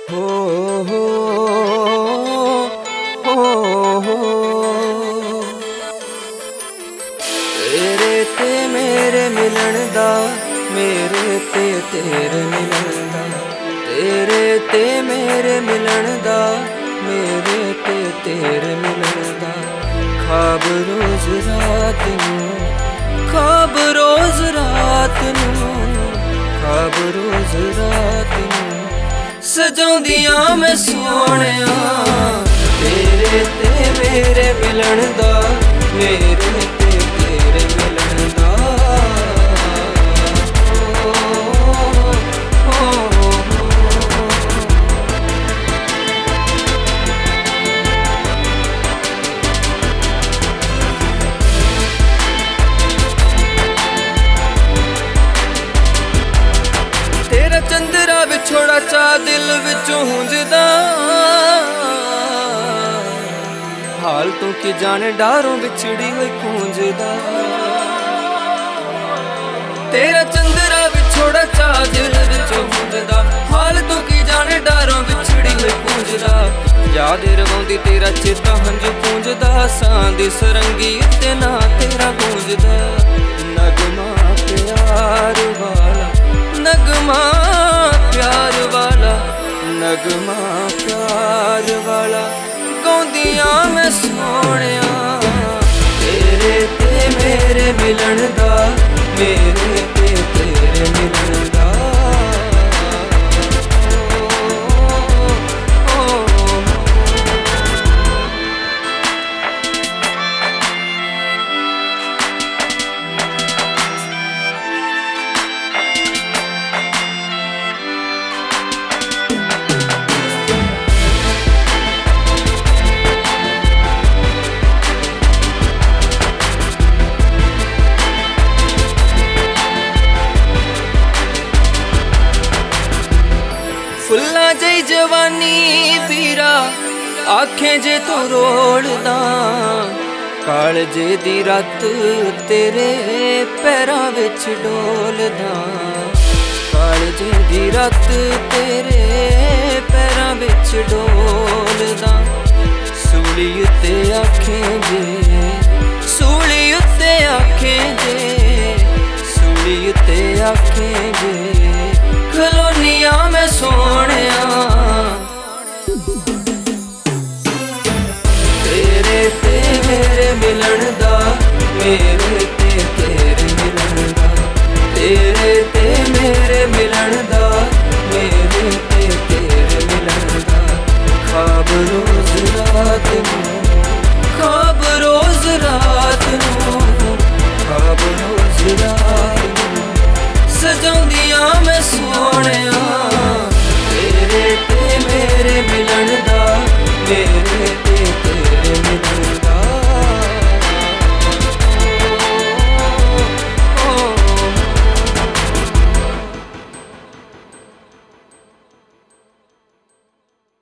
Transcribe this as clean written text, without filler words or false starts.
हो हो हो हो तेरे ते मेरे मिलन दा, मेरे ते तेरे मिलन दा, तेरे ते मेरे मिलन दा, मेरे ते तेरे मिलन दा। ख्वाब रोज रात नूं, ख्वाब रोज रात नूं, ख्वाब रोज रात नूं सजाउंदियां मैं सोहणिया। तेरे ते मेरे मिलन दा, मेरे ते तेरे मिलन दा। तेरा चंदरा विछोड़ा चा दिल विचों हुंजदा, हाल तो की जाने डारों बिछड़ी हुई गूंजदा। तेरा चंदरा विछोड़ा चा दिल विचों हुंजदा, हाल तो की जाने डारों बिछड़ी हुई गूंजदा। याद रवाउंदी तेरा चेता हंजू पूंजदा, सांदी सरंगी उत्ते ना तेरा गूंजदा। नगमा प्यार वाला, नगमा प्यार वाला, नगमा प्यार वाला गाउंदियां मैं सोहणिया। तेरे ते मेरे मिलन दा, मेरे ते तेरे मिलन दा। फुल्ला जई जवानी पीरा आखें जे तू रोलदा, कालजे दी रात तेरे पैरां विच डोलदा। कालजे दी रात तेरे पैरां विच डोलदा। सूली उत्ते आखें जे, सूली उत्ते आखें जे, सूली उत्ते आखें जे खलोनिया मैं सोहणिया। तेरे ते मेरे मिलन दा, मेरे ते तेरे मिलन दा। तेरे ते मेरे मिलन दा, मेरे ते तेरे मिलन दा। ख्वाब रोज रात नूं, ख्वाब रोज रात